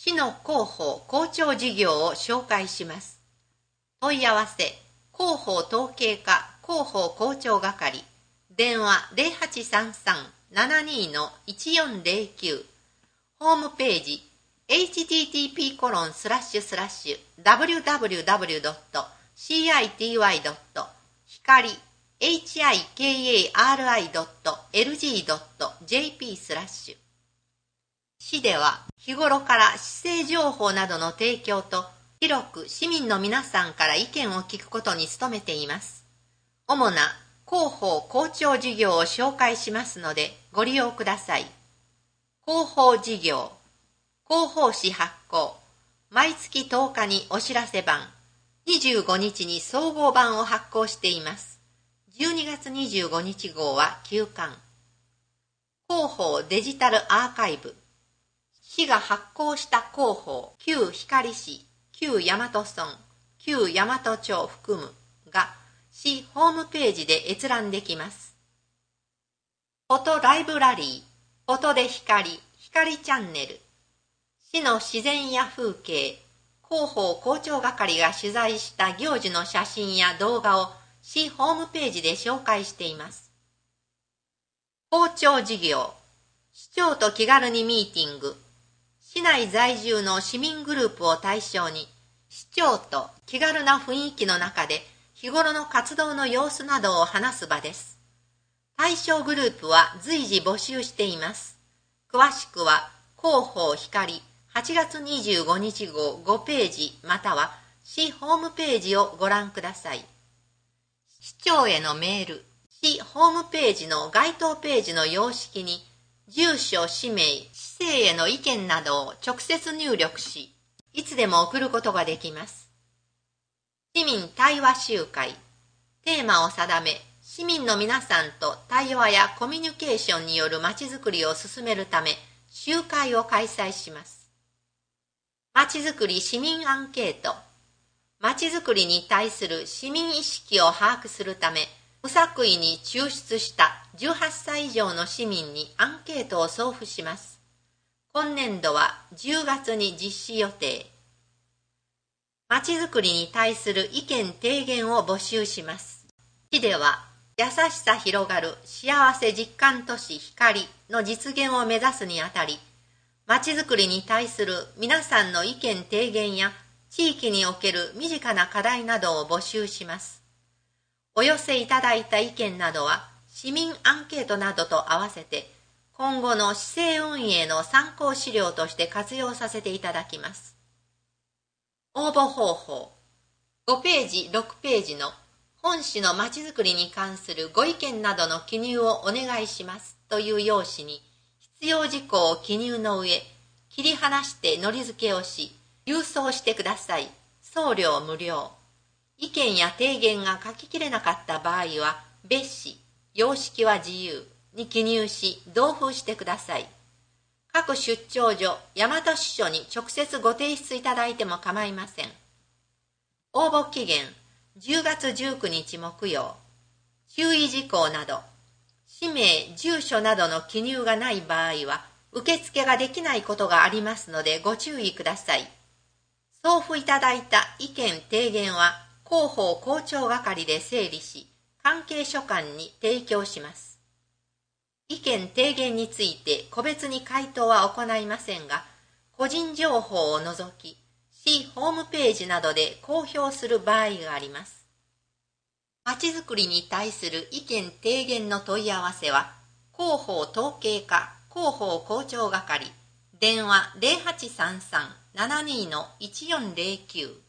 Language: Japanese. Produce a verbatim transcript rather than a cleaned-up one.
市の広報校長事業を紹介します。問い合わせ、広報統計課広報校長係、電話 ゼロはちさんさん ななに いちよんゼロきゅう、ホームページ、エイチティーティーピーコロンスラッシュスラッシュダブリュダブリュダブリュドットシーアイティーワイドットひかり エイチアイケーエーアールアイドットエルジードットジェーピー スラッシュ。市では日頃から市政情報などの提供と広く市民の皆さんから意見を聞くことに努めています。主な広報校長事業を紹介しますのでご利用ください。広報事業、広報誌発行、毎月とおかにお知らせ版、にじゅうごにちに総合版を発行しています。じゅうにがつにじゅうごにち号はきゅうかん。広報デジタルアーカイブ、市が発行した広報、旧光市、旧大和村、旧大和町を含むが、市ホームページで閲覧できます。フォトライブラリー、フォトで光、光チャンネル、市の自然や風景、広報校長係が取材した行事の写真や動画を市ホームページで紹介しています。校長事業、市長と気軽にミーティング、市内在住の市民グループを対象に、市長と気軽な雰囲気の中で日頃の活動の様子などを話す場です。対象グループは随時募集しています。詳しくは広報光はちがつにじゅうごにち号ごページまたは市ホームページをご覧ください。市長へのメール、市ホームページの該当ページの様式に住所、氏名、市政への意見などを直接入力し、いつでも送ることができます。市民対話集会、テーマを定め、市民の皆さんと対話やコミュニケーションによるまちづくりを進めるため、集会を開催します。まちづくり市民アンケート、まちづくりに対する市民意識を把握するため、無作為に抽出したじゅうはっさい以上の市民にアンケートを送付します。今年度はじゅうがつに実施予定。まちづくりに対する意見提言を募集します。市では、優しさ広がる幸せ実感都市光の実現を目指すにあたり、まちづくりに対する皆さんの意見提言や地域における身近な課題などを募集します。お寄せいただいた意見などは市民アンケートなどと合わせて今後の市政運営の参考資料として活用させていただきます。応募方法、ごページろくページの本市のまちづくりに関するご意見などの記入をお願いしますという用紙に必要事項を記入の上、切り離してのり付けをし、郵送してください。送料無料。意見や提言が書ききれなかった場合は、別紙、様式は自由に記入し、同封してください。各出張所、大和支所に直接ご提出いただいても構いません。応募期限、じゅうがつじゅうくにち木曜。注意事項など、氏名、住所などの記入がない場合は、受付ができないことがありますのでご注意ください。送付いただいた意見提言は、広報校長係で整理し、関係所管に提供します。意見提言について個別に回答は行いませんが、個人情報を除き、市ホームページなどで公表する場合があります。まちづくりに対する意見提言の問い合わせは、広報統計課広報校長係、電話 ゼロはちさんさん ななに いちよんゼロきゅう